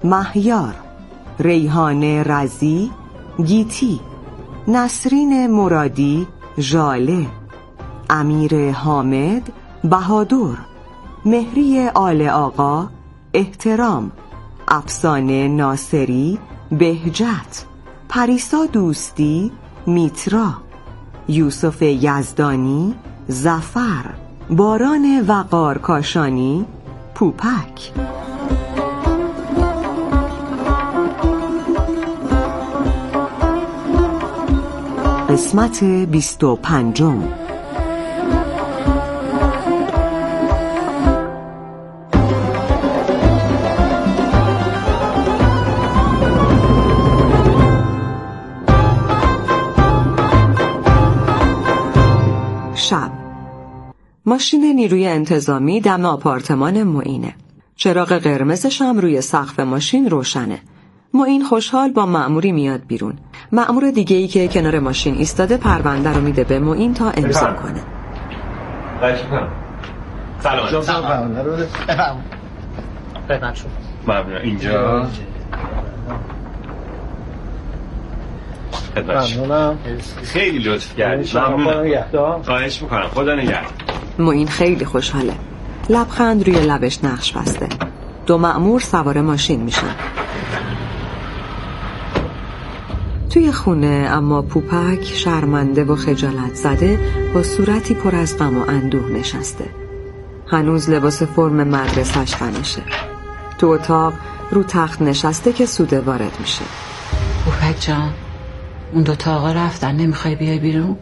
مهیار، ریحانه رزی گیتی، نسرین مرادی ژاله، امیر حامد بهادر، مهری آل آقا احترام، افسانه ناصری بهجت، پریسا دوستی میترا، یوسف یزدانی ظفر، باران وقار کاشانی پوپک. قسمت 25. شب. ماشین نیروی انتظامی دم آپارتمان معینه. چراغ قرمزش هم روی سقف ماشین روشنه. معین خوشحال با مأموری میاد بیرون. مأمور دیگه‌ای که کنار ماشین ایستاده پرونده رو میده به معین تا امضا کنه. سلام. ممنون. اینجا ممنونم. خیلی لطف کردید. ممنونم. خواهش میکنم. خدا نگهدار. معین خیلی خوشحاله. لبخند روی لبش نقش بسته. دو مأمور سوار ماشین میشن. توی خونه اما پوپک شرمنده و خجالت زده با صورتی پر از غم و اندوه نشسته. هنوز لباس فرم مدرسه‌اش تنشه. تو اتاق رو تخت نشسته که سوده وارد میشه. پوپک جان، اون دوتا آقا رفتن، نمیخوای بیای بیرون؟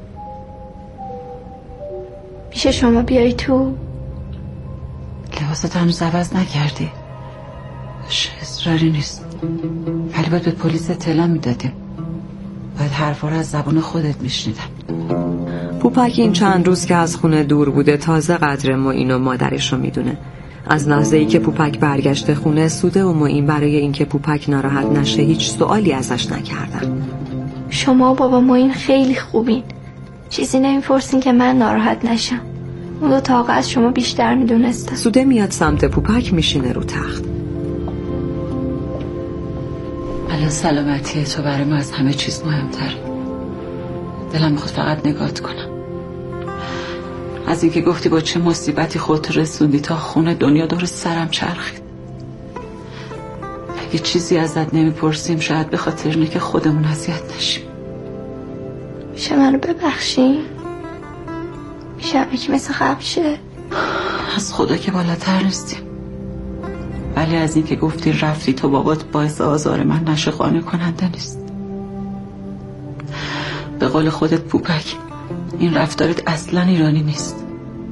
میشه شما بیای تو؟ لباست هنوز عوض نکردی؟ اصراری نیست، ولی باید به پلیس اطلاع میدادیم. باید حرفا رو از زبان خودت میشنیدن. پوپک این چند روز که از خونه دور بوده تازه قدر معین و مادرش رو میدونه. از لحظه‌ای که پوپک برگشته خونه، سوده و معین برای اینکه پوپک ناراحت نشه هیچ سوالی ازش نکردن. شما و بابا معین خیلی خوبین، چیزی نمیپرسین که من ناراحت نشم. اون دو تا آقا از شما بیشتر میدونستن. سوده میاد سمت پوپک، میشینه رو تخت. الان سلامتی تو برای ما از همه چیز مهمتره. دلم میخواد فقط نگات کنم. از اینکه گفتی با چه مصیبتی خودت رسوندی تا خونه، دنیا دور سرم چرخید. اگه چیزی ازت نمیپرسیم شاید به خاطر اینه که خودمون اذیت نشیم. میشه منو ببخشی؟ میشه همه مثل قبل شه؟ از خدا که بالاتر نیستیم، ولی از این که گفتی رفتی تو بابات باعث آزار من نشه قانع کننده نیست. به قول خودت پوپک، این رفتارت اصلا ایرانی نیست.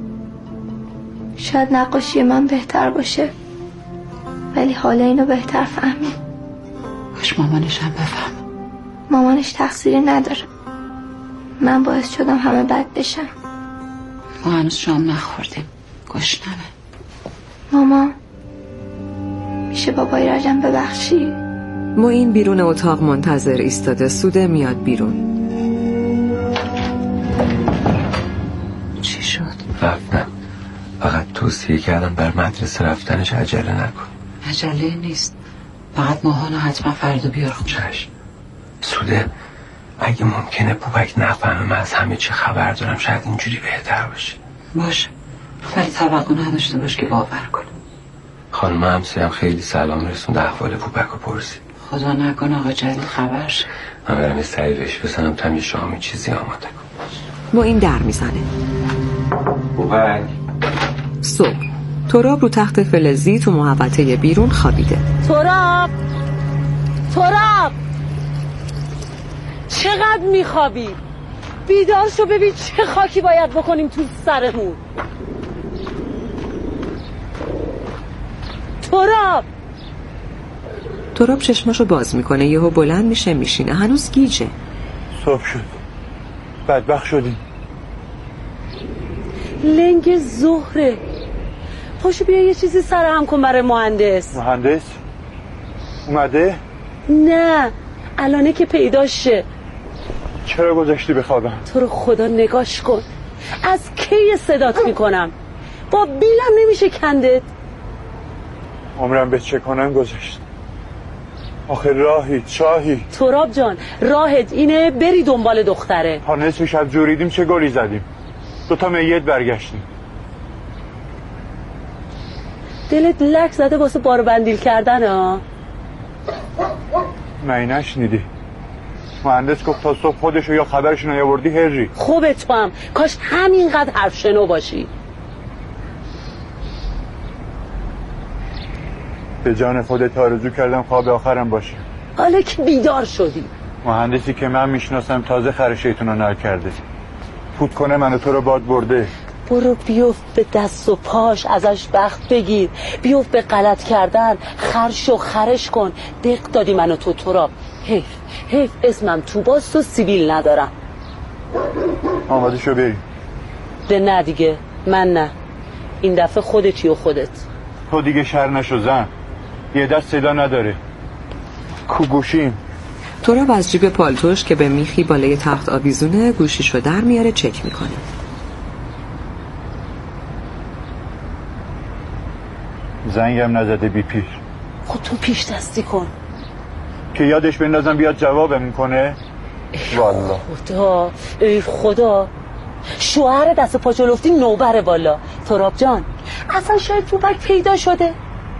شاید نقاشی من بهتر باشه، ولی حالا اینو بهتر فهمید. باش مامانش هم بفهم. مامانش تقصیری نداره، من باعث شدم همه بد بشن. ما هنوز شام نخوردیم، گشنمه. ماما میشه بابای راجم ببخشی؟ معین بیرون اتاق منتظر ایستاده. سوده میاد بیرون. چی شد؟ رفتن. فقط توصیه کردن بر مدرسه رفتنش عجله نکن. عجله نیست، فقط ماهانو حتما فردا بیار خون. چشم. سوده، اگه ممکنه پوپک نفهمه من از همه چی خبر دارم شاید اینجوری بهتر باشه. باشه، ولی توقع نداشته باش که باور کنه. خانم همسایه‌ام خیلی سلام رسوند، احوال پوپک رو پرسید. خدا نکنه آقا جلیل خبر شه. من برم یه سری بهش بزنم تا یه شامی چیزی آماده کن. معین در میزنه. پوپک. صبح تراب رو تخت فلزی تو محوطه بیرون خوابیده. تراب چقدر میخوابی؟ بیدار شو ببین چه خاکی باید بکنیم تو سرمون. تراب چشماشو باز میکنه، یهو بلند میشه میشینه. هنوز گیجه. صبح شد، بدبخت شدیم. لنگ زهره، پاشو بیا یه چیزی سرهم کن برای مهندس. مهندس؟ اومده؟ نه، الانه که پیداش شه. چرا گذاشتی بخوابم؟ تو رو خدا نگاش کن، از کی صدات میکنم؟ با بیلم نمیشه کندت. عمرم به چه کنم گذاشت. آخه راهی چاهی. تراب جان راهت اینه بری دنبال دختره. تا نصف شب جوریدیم چه گلی زدیم، 2 میت برگشتیم. دلت لک زده واسه بار بندیل کردن ها؟ مگه نشنیدی مهندس گفت تا صبح خودشو یا خبرشو نیاوردی هری. خوبه تو هم کاش همینقدر حرف شنو باشی. به جان خودت آرزو کردم خواب آخرم باشه. حالا که بیدار شدی. مهندسی که من میشناسم تازه خر شیطونو نر کرده، فوت کنه منو تو رو باد برده. برو بیفت به دست و پاش ازش بخت بگیر، بیفت به غلط کردن، خرش و خرش کن. دق دادی منو تو تراب. حیف اسمم تو باست و سیبیل ندارم. آماده شو بریم. نه دیگه من نه، این دفعه خودتی و خودت. تو دیگه شر نشو زن، یه دست صدا نداره. کو گوشیم؟ تراب از جیب پالتوش که به میخی بالای تخت آویزونه گوشیشو در میاره چک میکنه. زنگم نزده بی پیر. خود تو پیش دستی کن که یادش بندازم بیاد جوابم کنه. والله خدا ای خدا، شوهر دست پا جلفتی نوبره والا. تراب جان اصلا شاید پوپک پیدا شده.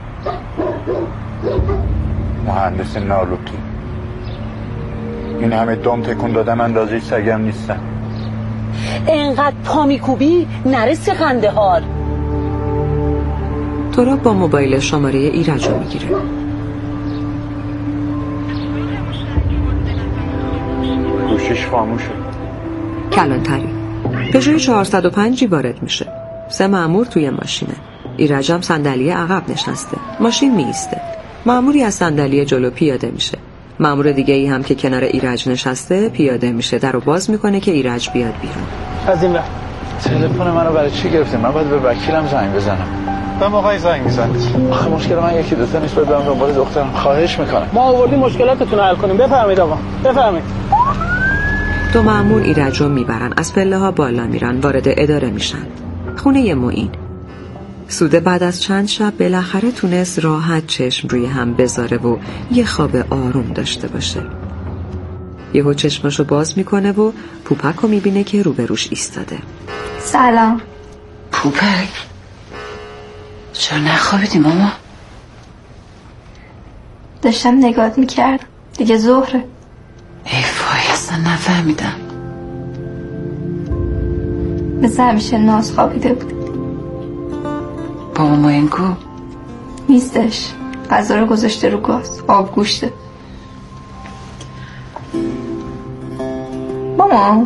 مهندس نالوتی، این همه دم تکون دادم اندازه سگم نیستم. اینقدر پا میکوبی نرسی قندهار. تراب با موبایل شماره ایرج رو میگیره. گوشیش خاموشه. کلانتری پژوی 405 وارد میشه. 3 مأمور توی ماشینه. ایرج هم صندلی عقب نشسته. ماشین میسته. مأموری از صندلی جلو پیاده میشه. مأمور دیگه ای هم که کنار ایرج نشسته پیاده میشه، درو باز میکنه که ایرج بیاد بیرون. از این وقت تلفن منو برای چی گرفتین؟ من باید به وکیلم زنگ بزنم. به موقعی زنگ میزنید. آخه مشکل من یکی دو تا نیست، باید برم دنبال دخترم. خواهش میکنم. ما آوردیم مشکلاتتون رو حل کنیم. بفرمایید آقا بفرمایید. 2 مأمور ایرج رو میبرن، از پله ها بالا میرن، وارد اداره میشن. خونه معین. سوده بعد از چند شب بالاخره تونست راحت چشم روی هم بذاره و یه خواب آروم داشته باشه. یهو چشمشو باز میکنه و پوپک رو میبینه که روبروش ایستاده. سلام. پوپک چرا نخوابیدی ماما؟ داشتم نگات میکردم دیگه ظهره. ای وای اصلا نفهمیدم. مثل همیشه ناز خوابیده بود. بابا معین کو؟ نیستش، غذا رو گذاشته رو گاز، آب گوشته. ماما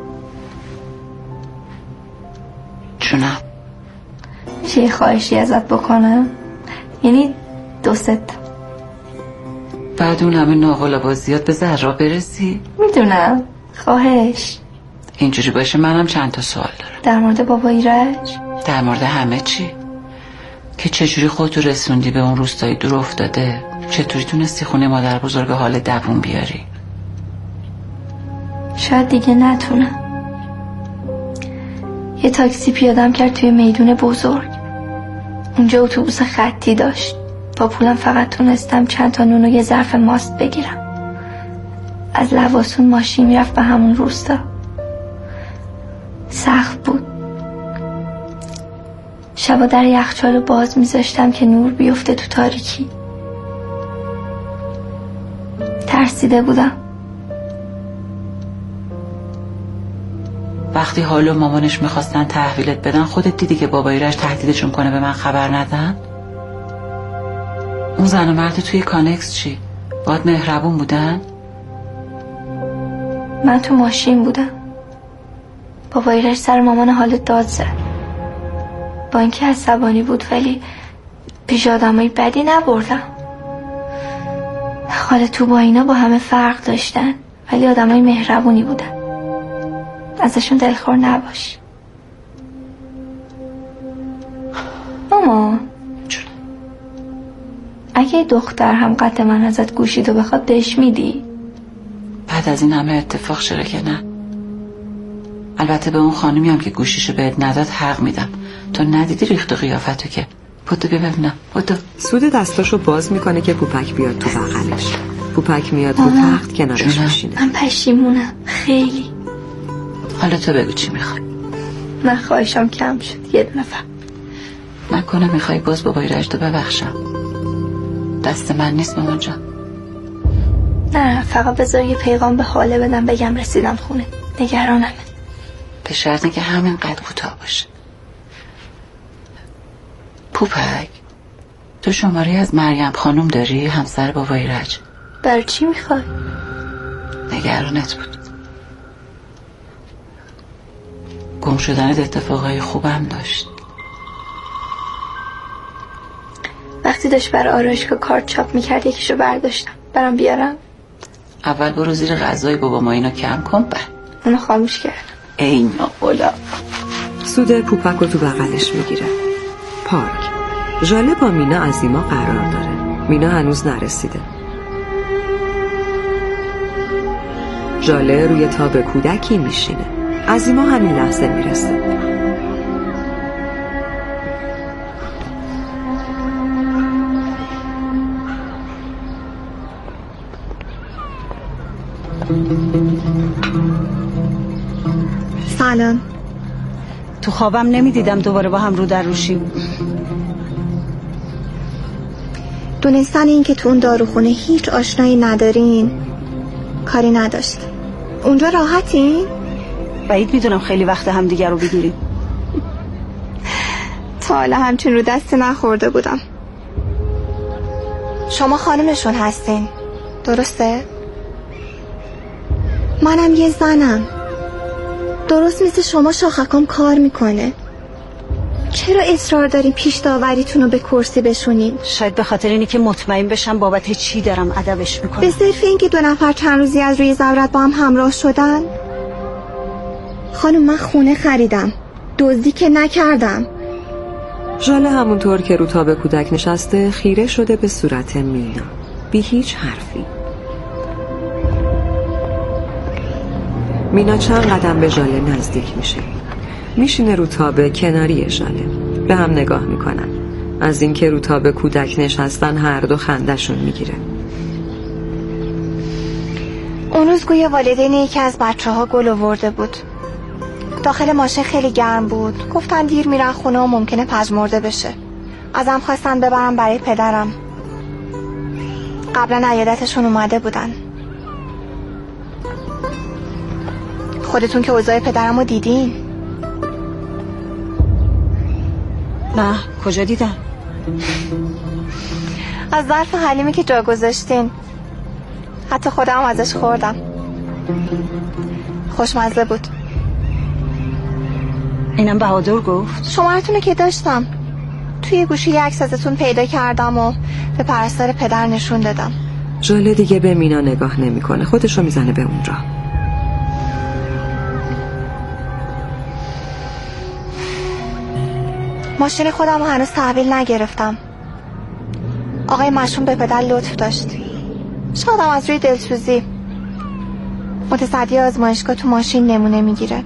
جونم میشه یه خواهشی ازت بکنم؟ یعنی 2-3 تا. بعد اون همه ناقل بازیات به ذرا برسی؟ میدونم، خواهش. اینجوری باشه منم چند تا سوال دارم. در مورد بابا ایرج؟ در مورد همه چی؟ که چجوری خودتو رسوندی به اون روستایی دور افتاده؟ چطوری تونستی خونه مادر بزرگ حال دووم بیاری؟ شاید دیگه نتونم. یه تاکسی پیادم کرد توی میدون بزرگ. اونجا اتوبوس خطی داشت. با پولم فقط تونستم چند تا نون و یه ظرف ماست بگیرم. از لواسون ماشین میرفت به همون روستا. سخت بود. شبا در یخچال باز میذاشتم که نور بیفته تو تاریکی. ترسیده بودم. وقتی حالا مامانش میخواستن تحویلت بدن خودت دیدی که بابا ایرج تهدیدشون کنه به من خبر ندن؟ اون زن و مرد توی کانکس چی؟ باید مهربون بودن؟ من تو ماشین بودم. بابا ایرج سر مامان حالت داد زد. با اینکه عصبانی بود ولی پیش آدمای بدی نبردم. خاله تو با اینا با همه فرق داشتن ولی آدمای مهربونی بودن. ازشون دلخور نباش. ماما اگه دختر هم قد من ازت گوشید و بخواد بهش میدی؟ بعد از این همه اتفاق چرا که نه. البته به اون خانمی هم که گوشیشو بهت نداد حق میدم. تو ندیدی ریخت و قیافتو که. بودو ببینم بودو. سود دستاشو باز میکنه که پوپک بیاد تو بغلش. پوپک میاد رو تخت کنارش میشینه. من پشیمونم خیلی. حالا تو بگو چی میخوای؟ من خواهشم کم شد، یه دونه فقط. نکنه میخوای باز بابای رجدو ببخشم؟ دست من نیست مامان جان. نه فقط بذار یه پیغام به حاله بدم بگم رسیدم خونه، نگرانمه. به شرطی که همین قد کوتاه باشه. پوپک تو شماره از مریم خانم داری؟ همسر بابای رج. برای چی میخوای؟ نگرانت بود. گم شدنت اتفاقای خوبم داشت. وقتی داشت برای آرایشگاه کارت چاپ میکرد یکیشو برداشتم. برام بیارم؟ اول برو زیر غذای بابا ما اینو کم کن، بعد اونو خاموش کردم. ای ناقلا. سوده پوپک رو تو بغلش میگیره. پارک. ژاله با مینا عزیما قرار داره. مینا هنوز نرسیده. ژاله روی تاب کودکی میشینه. عزیما همین لحظه میرسه. سلام. تو خوابم نمیدیدم دوباره با هم رو در روشیم. دونستن این که تو اون داروخونه هیچ آشنایی ندارین کاری نداشت. اونجا راحتین؟ بعید میدونم خیلی وقت هم دیگر رو بگیریم. تا حالا همچین رو دست نخورده بودم. شما خانمشون هستین درسته؟ منم یه زنم. درست مثل شما شاخکام کار میکنه. چرا اصرار دارین پیش داوریتون رو به کرسی بشونین؟ شاید به خاطر اینی که مطمئن بشم بابت چی دارم ادبش میکنم. به صرف این که 2 نفر چند روزی از روی زورت با هم همراه شدن؟ خانم من خونه خریدم، دزدی که نکردم. ژاله همونطور که رو تاب کودک نشسته خیره شده به صورت مینا بی هیچ حرفی. مینا چند قدم به ژاله نزدیک میشه. میشینه رو تاب کناری ژاله. به هم نگاه میکنن. از اینکه رو تاب کودک نشستن هر دو خندشون میگیره. اون روز گویا والدین یکی از بچه‌ها گل آورده بود. داخل ماشین خیلی گرم بود. گفتن دیر میرن خونه و ممکنه پژمرده بشه. ازم خواستن ببرم برای پدرم. قبلا عیادتشون اومده بودن. خودتون که اوضاع پدرم رو دیدین؟ نه کجا دیدم؟ از ظرف حلیمی که جا گذاشتین. حتی خودم ازش خوردم. خوشمزه بود. اینم بهادر گفت؟ شمارتون رو که داشتم. توی گوشی یه عکس ازتون پیدا کردم و به پرستار پدر نشون دادم. ژاله دیگه به مینا نگاه نمیکنه. خودش رو میزنه به اون راه. ماشین خودم رو هنوز تحویل نگرفتم. آقای مشروم به پدر لطف داشت. شادم از روی دلسوزی. متصدی آزمایشگاه تو ماشین نمونه میگیره.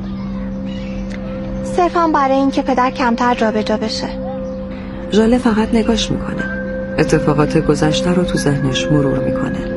صرفا برای این که پدر کمتر جابجا بشه. ژاله فقط نگاش میکنه. اتفاقات گذشته رو تو ذهنش مرور میکنه.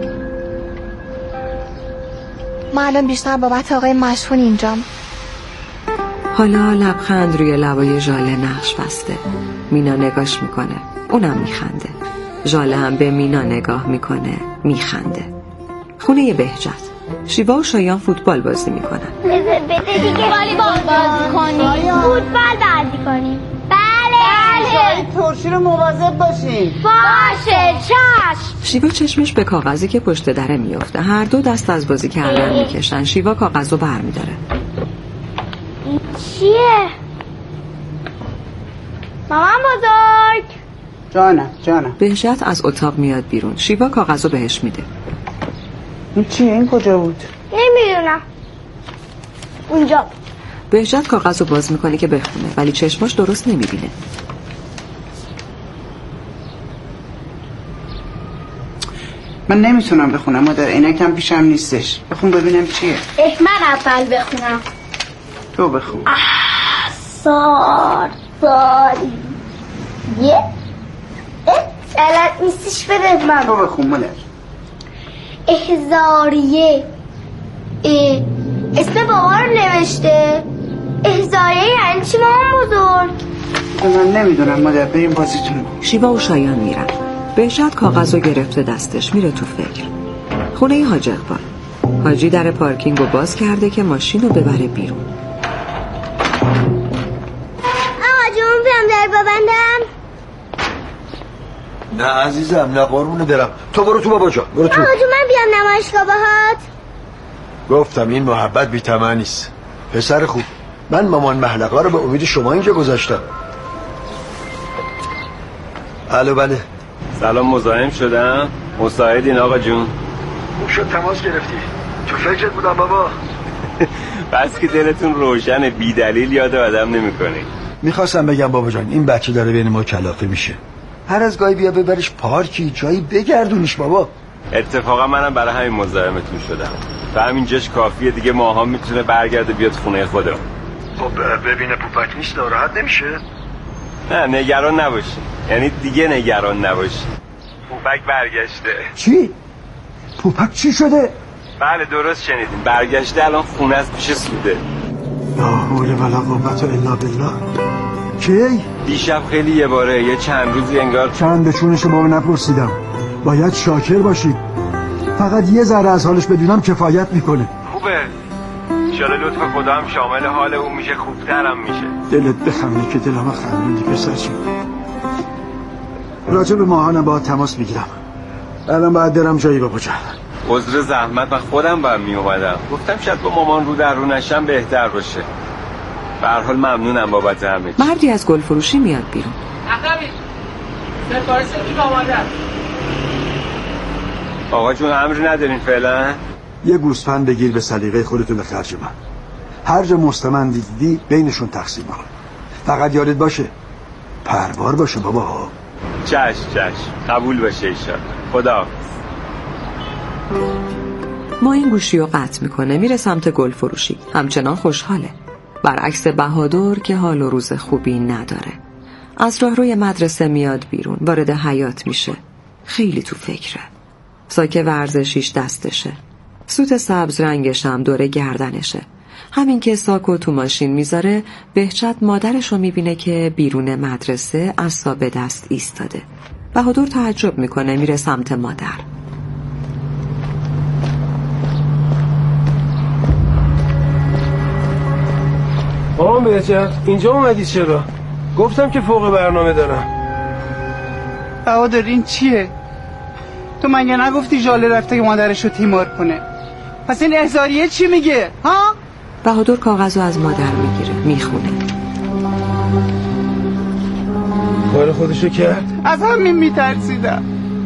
من الان بیشتر بابت آقای مشفون اینجام. حالا لبخند روی لبای ژاله نقش بسته. مینا نگاش میکنه. اونم میخنده. ژاله هم به مینا نگاه میکنه. میخنده. خونه بهجت. شیوا و شایان فوتبال بازی میکنن. بده دیگه والیبال بازی کنیم. فوتبال بازی کنیم. بله. ترشی رو مواظب باشین. باشه چشم. شیوا چشمش به کاغذی که پشت دره میفته. هر دو دست از بازی کردن میکشن. شیوا کاغذ رو برمیداره. چیه؟ مامان بزرگ. جانم. بهجت از اتاق میاد بیرون. شیوا کاغذ رو بهش میده. این چیه؟ این کجا بود؟ نمیدونم. اونجا. بهجت کاغذ رو باز میکنه که بخونه ولی چشماش درست نمیبینه. من نمیتونم بخونم مادر. عینکم پیشم نیستش. بخون ببینم چیه. من اول بخونم. تو بخون. یه بلد نیستش بده من. تو بخون مادر. احضاریه. اسم بابا رو نوشته. احضاریه یعنی چی مامان بزرگ؟ من نمیدونم مادر، بریم بازیتون. شیوا و شایان میرن. بهجت کاغذ رو گرفته دستش میره تو فکر. خونه حاج اقبال. حاجی در پارکینگ رو باز کرده که ماشین رو ببره بیرون. آقا جون بیام در ببندم؟ نه عزیزم، نه قربونه برم. تو برو تو بابا جان، برو تو. آقا جون من بیام نمایشگاه باهات؟ گفتم این محبت بی طمع نیست. پسر خوب، من مامان محلقه رو به امید شما اینجا گذاشتم. الو بله. سلام، مزاحم شدم؟ مساعدین آقا جون؟ خوب شد تماس گرفتی. تو فکرت بودم بابا. بس که دلتون روشن، بی دلیل یاد آدم نمی‌کنی. میخواستم بگم بابا جان این بچه داره بین ما کلافه میشه. هر از گاهی بیا ببرش پارکی، جایی بگردونیش بابا. اتفاقا منم برای همین مزاحمتون شدم. و همینجاش کافیه دیگه، ماها میتونه برگرده بیاد خونه خودم. خب ببینه پوپک نیست ناراحت نمیشه؟ نه نگران نباشی، یعنی دیگه نگران نباشی. پوپک برگشته. چی؟ پوپک چی شده؟ بله درست شنیدین، برگشته، الان خونه است پیش سوده. لا حول ولا قوت الا بالله. کی؟ دیشب خیلی یه باره، یه چند روزی انگار. چند بچونشو بابا نپرسیدم. باید شاکر باشید. فقط یه ذره از حالش بدونم کفایت میکنه. خوبه. انشالله لطف خدا هم شامل حال اون میشه، خوبترم میشه. دلت بخمه که دلم خندوندی پسرچی. راجع به ماهانم باید تماس میگیرم. الان باید درم جایی بابا جان. عذر زحمت، من خودم باید میومدم. گفتم شاید با مامان رو در رو نشم بهتر باشه. به هر حال ممنونم بابت همه چی. مردی از گل فروشی میاد بیرون. اقدمی سفارش کی آماده؟ آقا جون امری ندارین فعلا؟ یه گوسفند بگیر به سلیقه خودتون، به خرج من. هر جا مستمند دیدی بینشون تقسیم کن. فقط یادت باشه پروار باشه بابا. چشم قبول باشه ایشان. خدا. ما این گوشی رو قطع میکنه، میره سمت گل فروشی. همچنان خوشحاله، برعکس بهادر که حال و روز خوبی نداره. از راهروی مدرسه میاد بیرون، وارد حیاط میشه. خیلی تو فکره. ساک ورزشیش دستشه، سوت سبز رنگش هم دور گردنشه. همین که ساکو تو ماشین میذاره، بهجت مادرشو میبینه که بیرون مدرسه عصا به دست ایستاده. بهادر تعجب میکنه، میره سمت مادر. مامان بهجت اینجا اومدی چرا؟ گفتم که فوق برنامه دارم. بهادر این چیه؟ تو مگه نگفتی ژاله رفته که مادرشو تیمار کنه؟ پس این احضاریه چی میگه؟ ها؟ بهادر کاغذو از مادر میگیره، میخونه. کار خودشو کرد؟ از همین میترسیدم.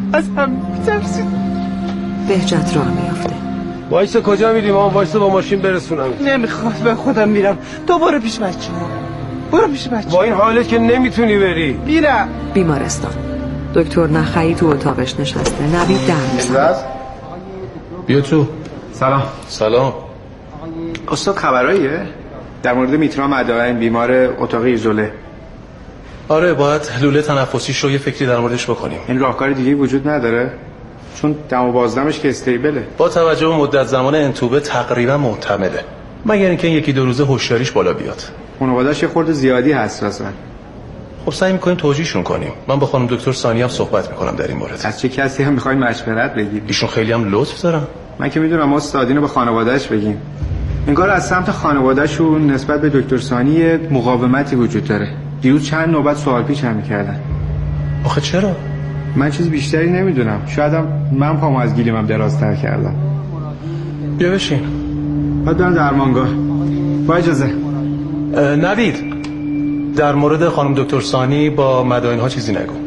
بهجت راه میافته. وایسا کجا میری مامان؟ وایسا با ماشین برسونم. نمیخواد، به خودم میرم. تو برو پیش بچه. برو پیش بچه. با این حالت که نمیتونی بری. میرم. بیمارستان. دکتر نخعی تو اتاقش نشسته. نوید در میزنه. بیا تو. سلام. استاد خبراییه؟ در مورد میترا مدائن، بیمار اتاق ایزوله. آره باید لوله تنفسیش رو یه فکری در موردش بکنیم. این راهکار دیگه وجود نداره؟ چون دم و بازدمش که استیبله. با توجه به مدت زمان انتوبه تقریبا محتمله، مگر اینکه یکی دو روزه هوشیاریش بالا بیاد. خانواده‌اش یه خورده زیادی حساسن. خب سعی می‌کنیم توجیهشون کنیم. من با خانم دکتر ثانی هم صحبت می‌کنم در این مورد. از چه کسی هم می‌خواید مشورت بگیرید؟ ایشون خیلی هم لطف دارن. من که میدونم استاد اینو به خانواده‌اش بگیم. انگار از سمت خانواده‌شون نسبت به دکتر ثانی مقاومتی وجود داره. دیروز چند نوبت سوال پیچ هم می‌کردن. آخه چرا؟ من چیز بیشتری نمیدونم. شاید من پامو از گیلیمم درازتر کردم. بیا بشین. بعد برم درمانگاه. با اجازه. نوید در مورد خانم دکتر ثانی با مدائن ها چیزی نگو.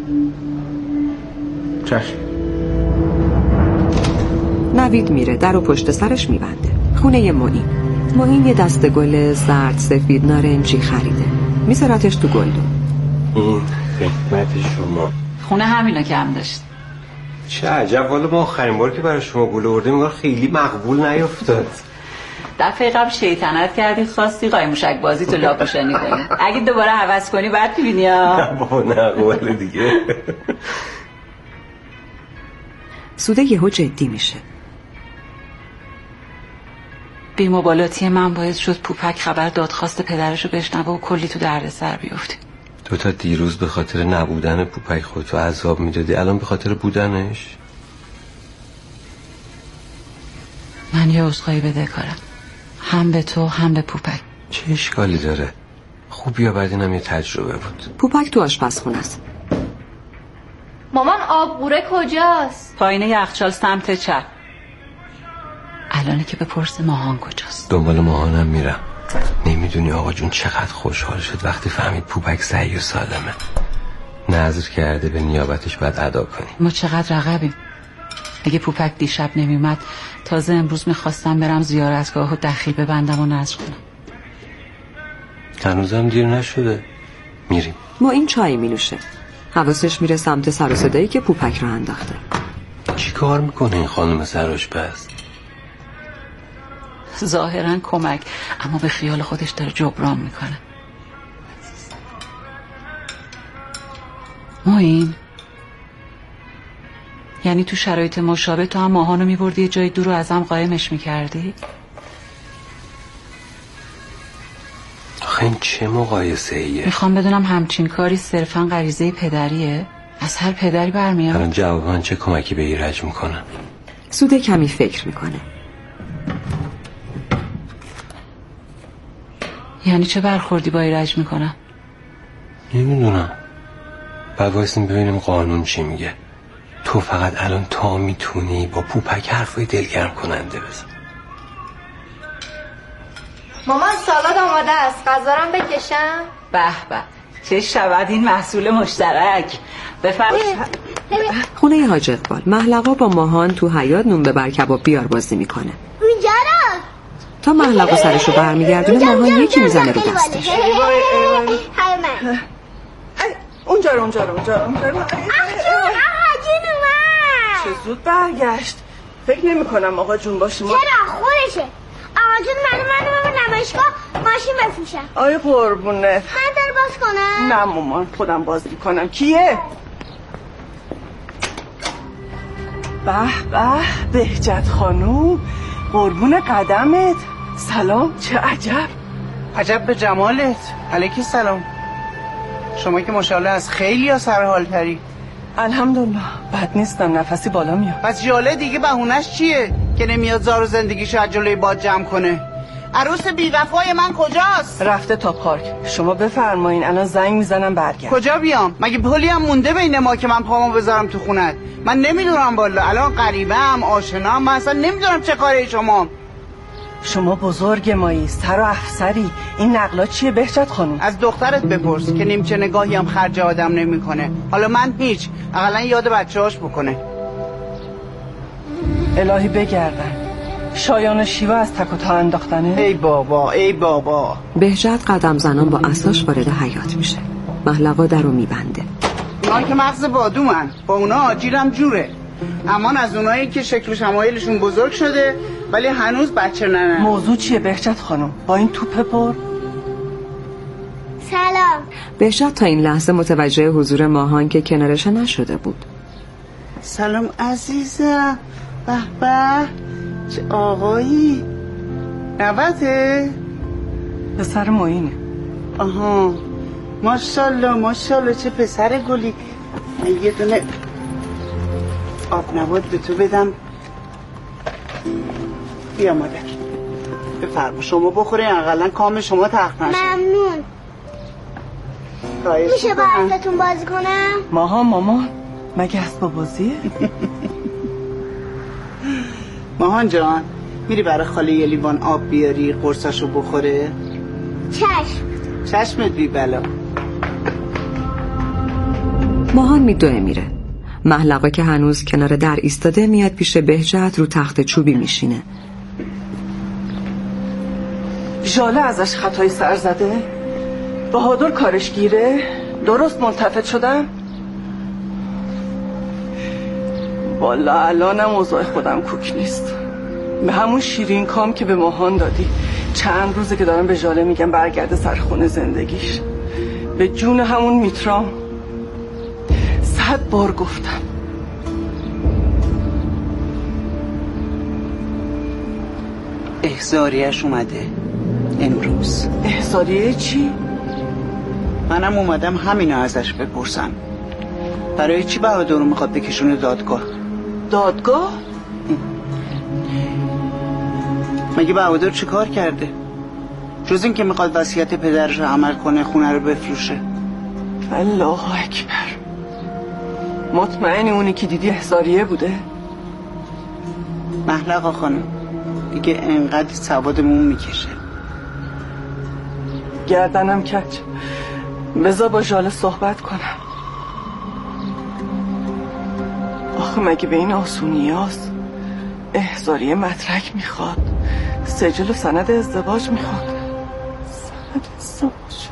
چشم. نوید میره، در و پشت سرش میبنده. خونه معین یه دسته گل زرد سفید نارنجی خریده، میذارتش تو گلدون. این خدمت شما. خونه همینا که هم داشت. چه عجب، والا ما آخرین بار که برای شما گل آوردیم انگار خیلی مقبول نیفتاد. دفعه قبل شیطنت کردی، خواستی قایموشک بازی تو لاپوشانی کنی. اگه دوباره عوض کنی بعد می‌بینی ها. نه بابا نه قول دیگه. سوده یهو جدی میشه. بی‌مبالاتی من باعث شد پوپک خبر دادخواست پدرشو بشنوه و کلی تو دردسر بیفتی. تو تا دیروز به خاطر نبودن پوپک خودتو عذاب میدادی، الان به خاطر بودنش؟ من یه عذرخواهی بدهکارم، هم به تو هم به پوپک. چه اشکالی داره؟ خوب یا بد اینم یه تجربه بود. پوپک تو آشپزخونه است. مامان آبقوره کجاست؟ پایین یخچال سمت چپ. الانه که بپرس ماهان کجاست. دنبال ماهانم میرم. نمیدونی آقا جون چقدر خوشحال شد وقتی فهمید پوپک صحیح و سالمه. نظر کرده به نیابتش باید ادا کنی. ما چقدر رقبیم. اگه پوپک دیشب نمیومد تازه امروز میخواستم برم زیارتگاه و دخیل ببندم و نظر کنم. هنوزم دیر نشده. میریم. ما این چای مینوشه. حواسش میره سمت سر و صدایی که پوپک رو انداخته. چی کار میکنه این خانم سرآشپز؟ ظاهرا کمک، اما به خیال خودش داره جبران میکنه. معین، یعنی تو شرایط مشابه تو هم ماهانو میبردی یه جای دور رو ازم قایمش میکردی؟ آخه این چه مقایسه ایه؟ میخوام بدونم همچین کاری صرفا غریزه پدریه؟ از هر پدری برمیاد؟ الان جواب من چه کمکی به ایرج میکنه؟ سوده کمی فکر میکنه. یعنی چه برخوردی با ایرج میکنم؟ نمیدونم. بعد وایسیم ببینیم قانون چی میگه. تو فقط الان تا میتونی با پوپک حرفای دلگرم کننده بزن. مامان سالاد آماده است، غذارم بکشم؟ به به، چه شود این محصول مشترک. بفرمایید. خونه حاج اقبال. محلقا با ماهان تو حیاط نون ببر کباب بیار بازی میکنه. اونجا رو تا محلقا سرشو برمیگردونه ماهان یکی میزنه رو دستش. اونجا رو چه زود برگشت. فکر نمی کنم آقا جون باشیم. چرا خودشه. آقا جون منو به نمایشگاه ماشین بفروشم. آی قربونت. من در باز کنم؟ نه مامان خودم باز میکنم. کیه؟ به بهجت خانوم، قربون قدمت. سلام. چه عجب به جمالت. علیکی سلام. شما که ماشاءالله از خیلی ها سر حال تری. الحمدلله بد نیستم، نفسی بالا میاد. پس ژاله دیگه بهونش چیه که نمیاد زار و زندگیشو از جلوی باد جمع کنه؟ عروس بیوفای من کجاست؟ رفته تا پارک. شما بفرمایین الان زنگ میزنم برگرد. کجا بیام؟ مگه پلی هم مونده بین ما که من پامو بذارم تو خونت؟ من نمیدونم والا. الان غریبه‌ام آشنام، من اصلا نمیدونم چه کاره شما بزرگ مایی، سر و افسری. این نقلا چیه بهجت خانم؟ از دخترت بپرس که نیمچه نگاهی هم خرج آدم نمیکنه. حالا من هیچ، اقلا یاد بچه‌هاش بکنه. الهی بگردن. شایان شیوا از تک و تا انداختنه. ای بابا. بهجت قدم زنان با عصاش وارد حیاط میشه. محلقا درو میبنده. اونا که مغز بادومن، با اونا آجیرم جوره. امان از اونایی که شکل و شمایلشون بزرگ شده ولی هنوز بچه ننن. موضوع چیه بهجت خانم؟ با این توپه پر؟ سلام. بهجت تا این لحظه متوجه حضور ماهان که کنارش نشده بود. سلام عزیزم. به چه آقایی. نوته؟ پسر معینه. آها ماشالله چه پسر گلی. یه دونه آب نبات به تو بدم. بیا مادر بفرما شما بخوره، اقلا کام شما تخت نشه. ممنون. میشه با حرفتون بازی کنم؟ مامان مگه اسباب بازیه؟ ماهان جان میری برای خاله یه لیوان آب بیاری قرصاشو بخوره؟ چشمت بی بلا. ماهان میدوه میره. محلقا که هنوز کنار در ایستاده میاد پیش بهجت رو تخت چوبی میشینه. ژاله ازش خطای سر زده؟ بهادر کارش گیره؟ درست ملتفت شدم؟ والا الانم اوضاع خودم کوک نیست. به همون شیرین کام که به ماهان دادی چند روزه که دارم به ژاله میگم برگرده سر خونه زندگیش. به جون همون میترام 100 بار گفتم احضاریه‌اش اومده امروز. احضاریه چی؟ منم اومدم همینو ازش بپرسم. برای چی بهادر رو میخواد بکشونه دادگاه؟ دادگاه؟ مگه بهادر چی کار کرده؟ جز این که میخواد وصیت پدرش رو عمل کنه، خونه رو بفروشه. الله اکبر. مطمئنی اونی که دیدی احضاریه بوده؟ محلقا خانم دیگه انقدر سوادمون میکشه. گردنم کج. بذار با ژاله صحبت کنم. آخه مگه به این آسونی هست؟ احضاریه مدرک میخواد، سجل و سند ازدواج میخواد. سند ازدواج.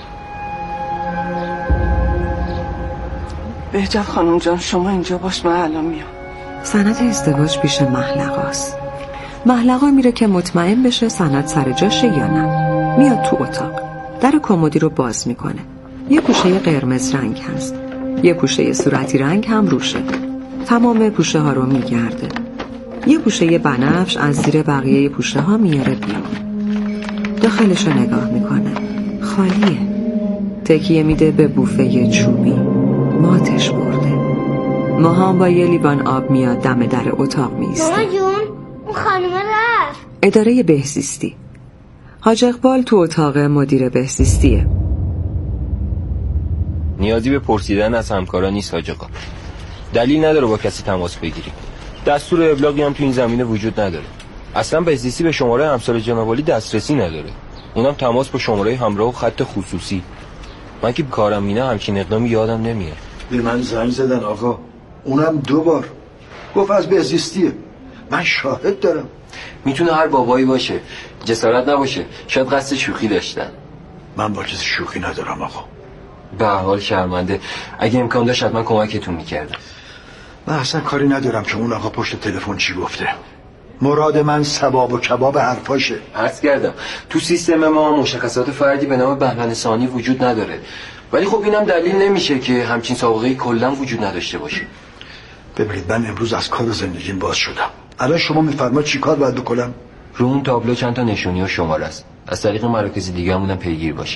بهجت خانم جان شما اینجا باش، من الان میام. سند ازدواج پیش محلقاست. محلقا میره که مطمئن بشه سند سر جاشه یا نه. میاد تو اتاق، در کمدی رو باز میکنه. یه پوشه قرمز رنگ هست، یه پوشه صورتی رنگ هم روشه. تمام پوشه ها رو میگرده. یه پوشه بنفش از زیر بقیه پوشه ها میاره بیرون. داخلش رو نگاه میکنه، خالیه. تکیه میده به بوفه چوبی، ماتش برده. ماهان با یه لیوان آب میاد دم در اتاق میسته. ماما جون اون خانومه رفت. اداره بهزیستی. حاج اقبال تو اتاق مدیر بهزیستیه. نیازی به پرسیدن از همکارا نیست حاج آقا. دلیل نداره با کسی تماس بگیری. دستور ابلاغی هم تو این زمینه وجود نداره. اصلا بهزیستی به شماره همسر جناب عالی دسترسی نداره. اونم تماس با شماره همراه و خط خصوصی. من که کارم اینه همچین اقدامی یادم نمیاد. به من زنگ زدن آقا، اونم 2 بار. گفت از بهزیستیه. من شاهد دارم. میتونه هر بابایی باشه، جسارت نباشه، شاید قصد شوخی داشتن. من با کسی شوخی ندارم آقا. به هر حال شرمنده. اگه امکان داشت حتما کمکتون میکردم. من اصلا کاری ندارم که اون آقا پشت تلفن چی گفته. مراد من ثواب و کباب حرفاشه. عرض کردم تو سیستم ما مشخصات فردی به نام بهمن ثانی وجود نداره، ولی خب اینم دلیل نمیشه که همچین سابقه کلا وجود نداشته باشه. ببینید من امروز از کار زندگیم باز شدم. الان شما میفرمایید چی کار باید بکنم؟ رو اون تابلو چند تا نشونی و شماره است. از طریق مراکز دیگه همونم پیگیر باشین.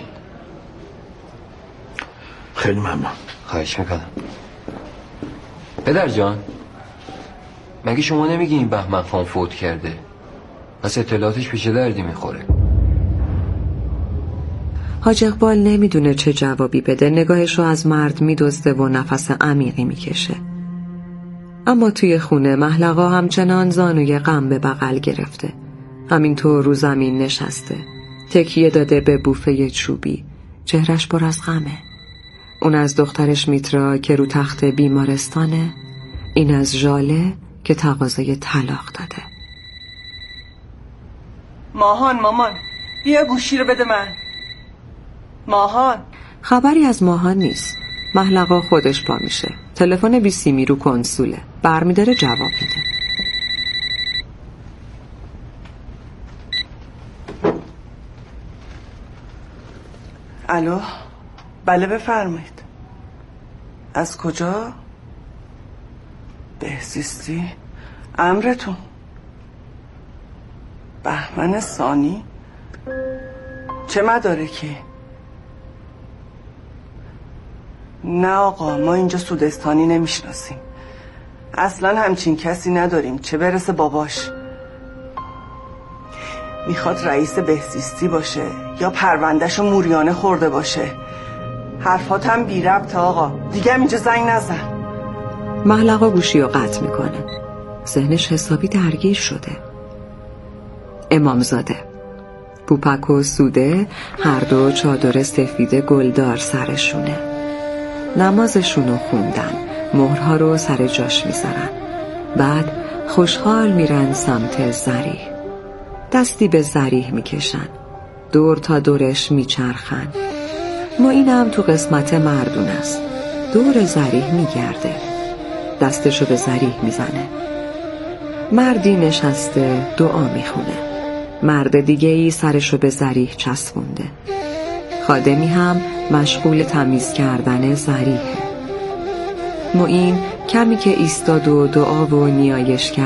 خیلی ممنون. خواهش میکنم. پدر جان، مگه شما نمیگی این بهمن خان فوت کرده؟ پس اطلاعاتش پیش دردی میخوره. حاج اقبال نمیدونه چه جوابی بده. نگاهشو از مرد میدزده و نفس عمیقی میکشه. اما توی خونه محلقا همچنان زانوی غم به بغل گرفته. همینطور رو زمین نشسته، تکیه داده به بوفه چوبی. چهرش پر از غمه. اون از دخترش میترا که رو تخت بیمارستانه، این از ژاله که تقاضای طلاق داده. ماهان مامان بیا گوشی رو بده من. ماهان. خبری از ماهان نیست. محلقا خودش پا میشه. تلفن بی سیمی رو کنسوله. برمیداره جواب میده. الو. بله بفرمایید. از کجا؟ بهزیستی؟ امرتون. بهمن ثانی؟ چه مدارکی؟ نه آقا ما اینجا سودستانی نمیشناسیم. اصلا همچین کسی نداریم، چه برسه باباش. میخواد رئیس بهزیستی باشه یا پروندهشو موریانه خورده باشه. حرفات هم بی ربطه آقا. دیگه هم اینجا زنگ نزن. محلقا گوشی رو قطع میکنه. ذهنش حسابی درگیر شده. امامزاده، پوپک و سوده هر دو چادر سفید گلدار سرشونه. نمازشونو خوندن، مهرها رو سر جاش میذارن. بعد خوشحال میرن سمت زریح. دستی به زریح میکشن، دور تا دورش میچرخن. معینم تو قسمت مردون است. دور زریح میگرده، دستشو به زریح میزنه. مردی نشسته دعا میخونه. مرد دیگه ای سرشو به زریح چسبونده. خادمی هم مشغول تمیز کردن زریحه. معین کمی که ایستاد و دعا و نیایش کرد